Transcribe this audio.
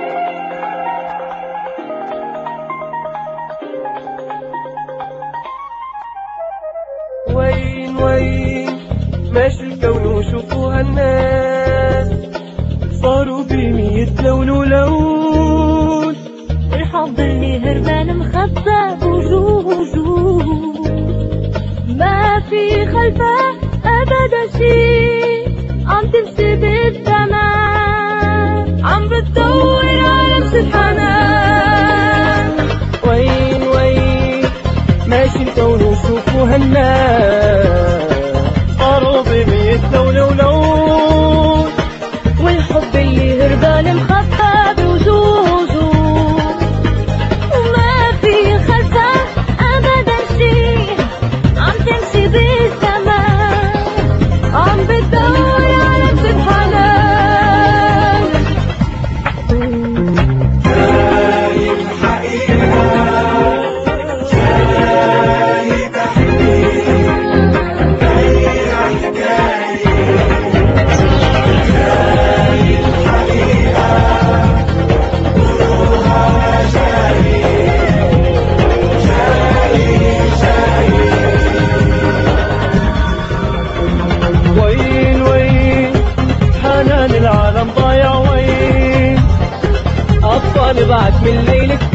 وين وين ماشي الكون وشوفوا هالناس صاروا ب100 لون ولون، يحضرني هربان مخبى وجوه ما في خلفه ابدا شي، عم تمشي بالزمان عم بتدور على نفس الحنان. وين وين ماشي الكون وشوفوا هالناس صاروا ب100 لون ولون، والحب اللي هربان مخبى بوجوه وما في خلفه ابدا شي، عم تمشي بالزمان عم بتدور على نفس الحنان. جايب حقيقة جايب حكاية غير حكاية، جايب حقيقة وروحها وين وين حنان العالم ضايع، وين أطفال بعد من ليلك